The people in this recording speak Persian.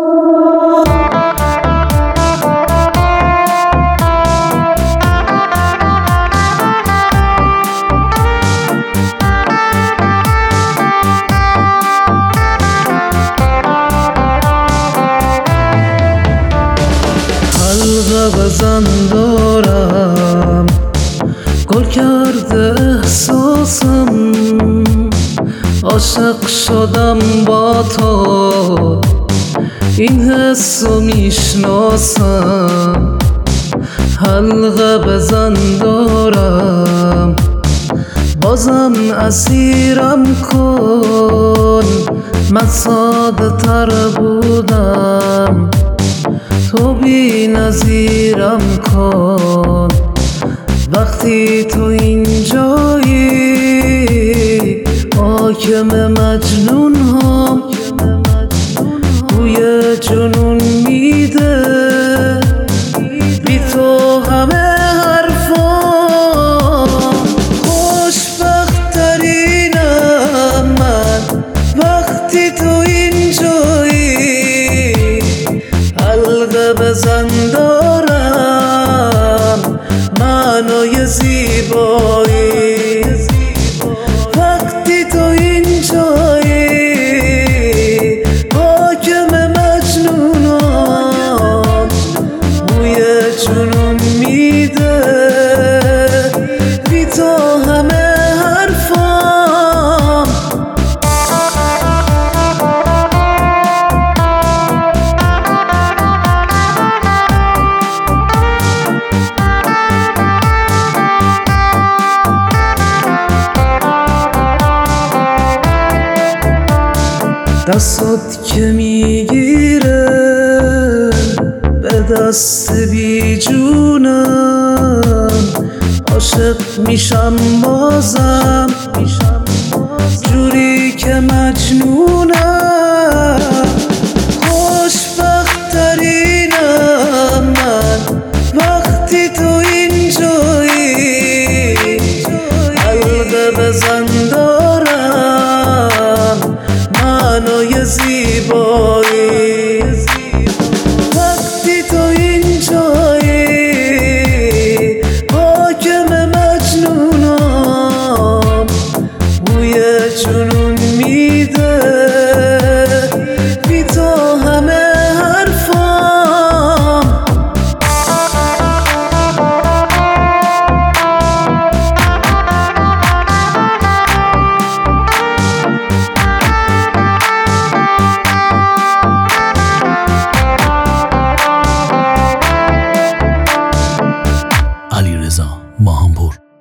حلقه بزن دارم، گل کرده احساسم، عاشق شدم با تو، این حسو میشناسم. حلقه بزن دارم، بازم اسیرم کن، من ساده تر بودم، تو بی نظیرم کن. وقتی تو اینجایی حاکم مجنون هم، بوی جنون میده، بی تو همه حرفام. خوشبخت‌ترینم من وقتی تو اینجایی، حلقه بزن دارم، معنای زیبایی. وقتی تو اینجایی حاکم مجنونم، بوی جنون میده، بی تو همه حرفام. دستات که میگیره به دست بی جونم، عاشق میشم بازم، جوری که مجنونم. خوشبخت‌ترینم من وقتی تو اینجایی، حلقه بزن دارم، معنای زیبایی. وقتی تو اینجایی حاکم مجنونم، بوی جنون میده، بی تو همه حرفام. علیرضا ماهانپور.